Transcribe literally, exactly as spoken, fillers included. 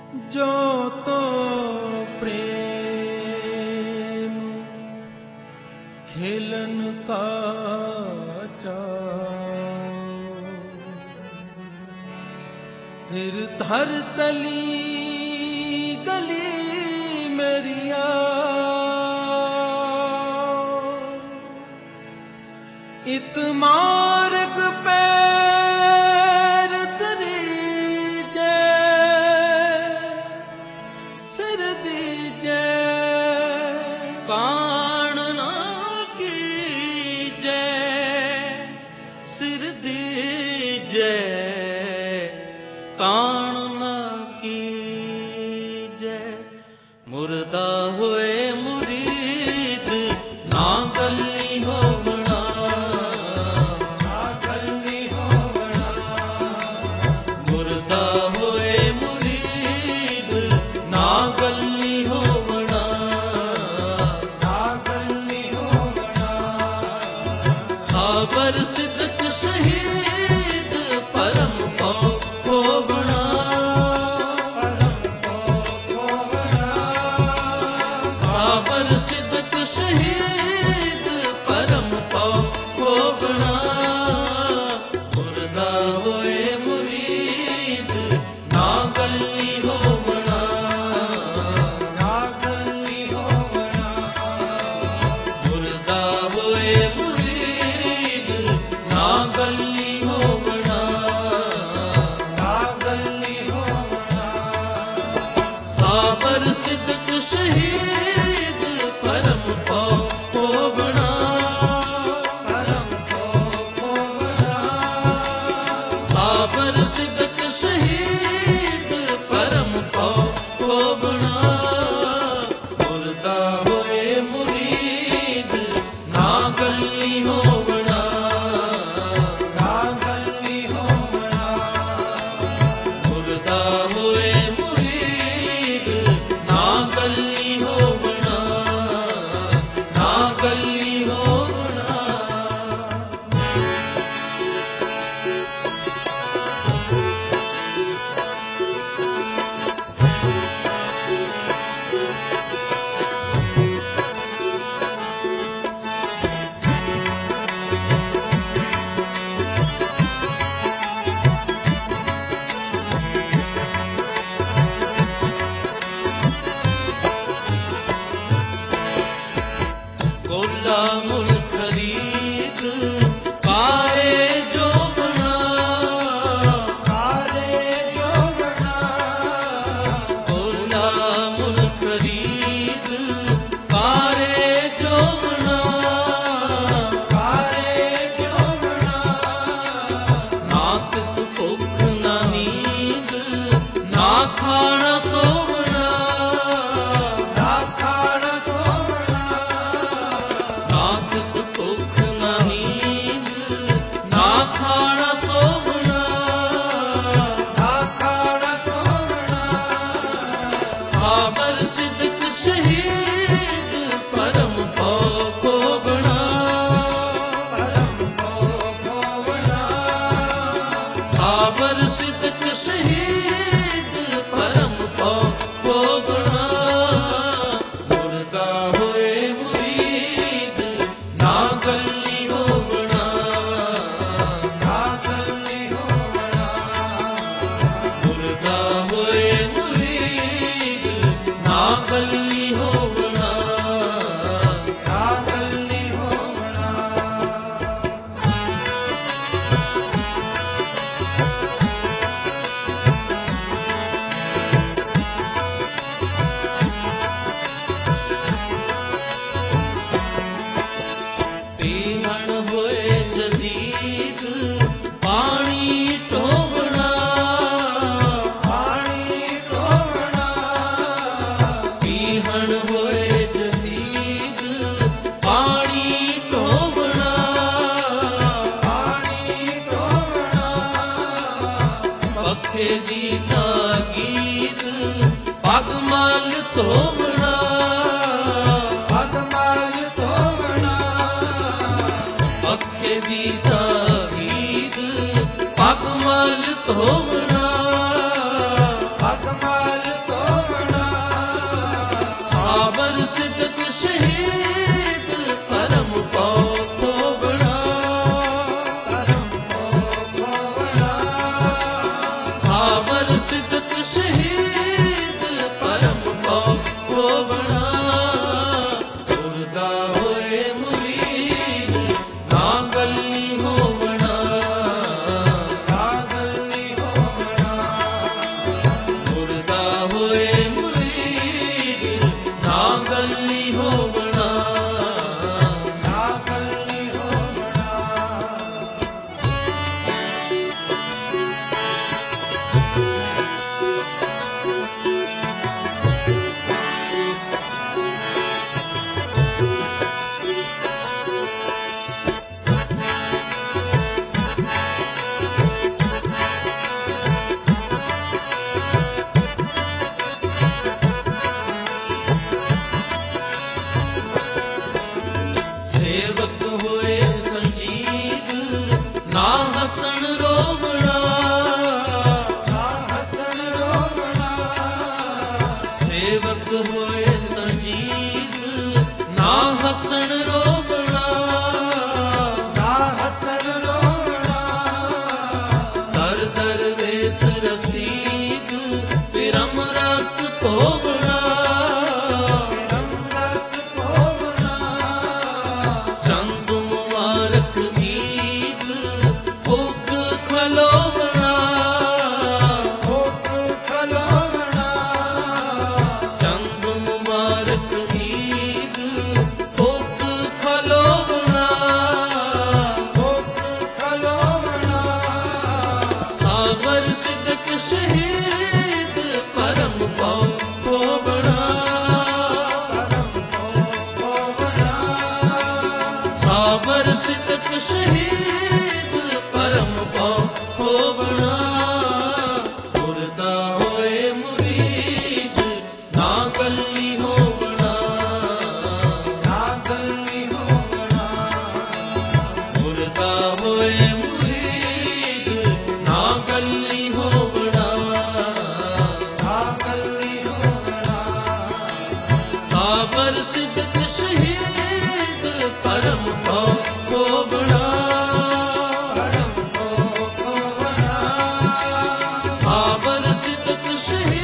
जो तो प्रेम खेलन का चाओ, सिर धर तली गली मेरिया, इत मार्ग पैर करीजे, सिर दीजे कान ना कीजे, सिर दीजे कान ना कीजे। मुर्दा होए मुरीद ना गली हो बना, ना गली हो बना। मुर्दा होए मुरीद ना गली हो बना, ना गली हो बना। साबर सिद्दक शहीद परम पौ हो बना, परम पौ हो बना। साबर सिद्दक शहीद परम पौ हो बना। मुर्दा होए मुरीद ना गली हो बना, ना गली हो बना। मुर्दा होए मुरीद ना गली हो बना, ना गली हो बना। साबर सिद्दक शहीद परम पौ हो बना, परम पौ हो बना। साबर सिद्दक शहीद परम पौ हो बना। मुर्दा होए मुरीद ना गली हो बना, ना गली हो बना। मुर्दा होए मुरीद ना गली हो बना, ना गली हो बना। गोला मुल खरीद कारे जो बना, कारे जो बना। गोला मुल खरीद कारे जो बना, कारे जो बना। ना किस भुख ना नींद ना खाना सोना, ना खाना सोना। ना किस भुख ना नींद ना खाना सोना, ना खाना सोना। साबर सिद्दक शहीद परम पौ हो बना, परम पौ हो बना। साबर सिद्दक शहीद परम पौ हो बना। मुर्दा होए मुरीद ना गली हो बना, ना गली हो बना। मुर्दा होए मुरीद ना गली हो बना, ना गली हो बना। पीहण होए जदीद पानी टोबना, पानी टोबना। पीहण होए जदीद पानी टोबना, पानी टोबना। पखे दी तागीद पगमल तोबना, पगमल तोबना। पखे दी तागीद पगमल तोबना, पगमल को बना, रस को बना, चंद मुबारक ईद भुग खलो बना, भुग खलो बना, चंद मुबारक ईद भुग खलो बना, भुग खलो बना, सावर सिदक शहीद परम को बना, परम को बना, सावर सिदक शहीद परम को बना, मुर्दा होए मुरीद ना कल्ली हो बना, ना गली हो बना, मुर्दा होए मुरीद ना कल्ली हो बना, ना गली हो बना, साबर सिदक शहीद परम को बना, परम को बना, साबर सिदक शहीद